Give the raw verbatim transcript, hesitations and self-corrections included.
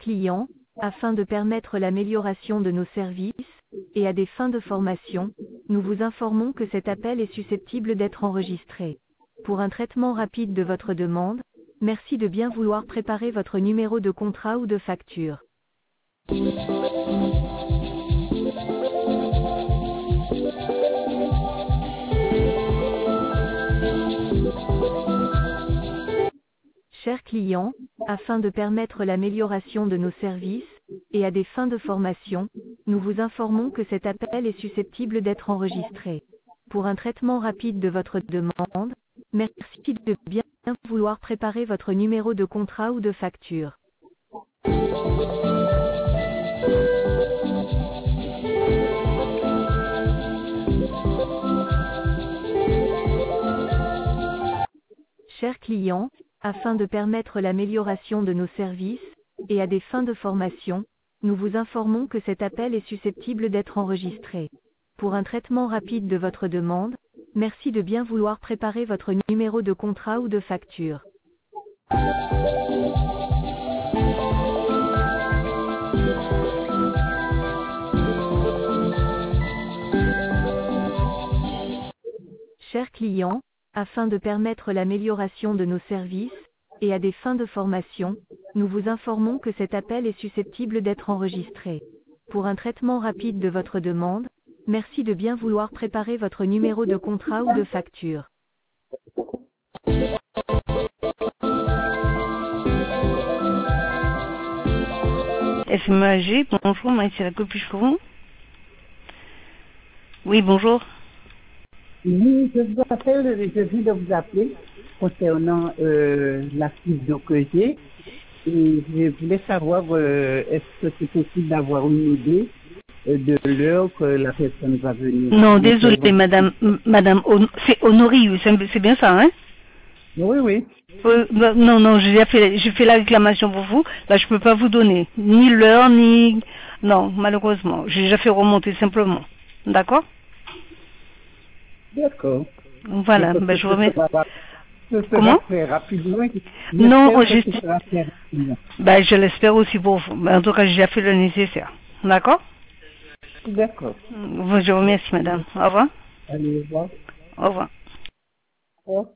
clients, afin de permettre l'amélioration de nos services, et à des fins de formation, nous vous informons que cet appel est susceptible d'être enregistré. Pour un traitement rapide de votre demande, merci de bien vouloir préparer votre numéro de contrat ou de facture. Chers clients, afin de permettre l'amélioration de nos services, et à des fins de formation, nous vous informons que cet appel est susceptible d'être enregistré. Pour un traitement rapide de votre demande, merci de bien vouloir préparer votre numéro de contrat ou de facture. Chers clients, afin de permettre l'amélioration de nos services, et à des fins de formation, nous vous informons que cet appel est susceptible d'être enregistré. Pour un traitement rapide de votre demande, merci de bien vouloir préparer votre numéro de contrat ou de facture. Chers clients, afin de permettre l'amélioration de nos services, et à des fins de formation, nous vous informons que cet appel est susceptible d'être enregistré. Pour un traitement rapide de votre demande, merci de bien vouloir préparer votre numéro de contrat ou de facture. F M A G, bonjour, Maïssa la copie vous. Oui, bonjour. Oui, je vous appelle, je viens de vous appeler concernant euh, la fusion que j'ai et je voulais savoir euh, est-ce que c'est possible d'avoir une idée euh, de l'heure que la personne va venir. Non, désolé, madame, madame, c'est Honorius, c'est bien ça, hein? Oui, oui. Euh, non, non, j'ai fait, j'ai fait la réclamation pour vous. Là, je peux pas vous donner ni l'heure, ni... Non, malheureusement. J'ai déjà fait remonter simplement. D'accord? D'accord. Voilà, ben, je vous remercie. Comment? Très rapidement. Non, j'espère. Ben, je l'espère aussi pour vous. Ben, en tout cas, j'ai déjà fait le nécessaire. D'accord? D'accord. Je vous remercie, madame. Au revoir. Allez, au revoir. Au revoir. Au revoir.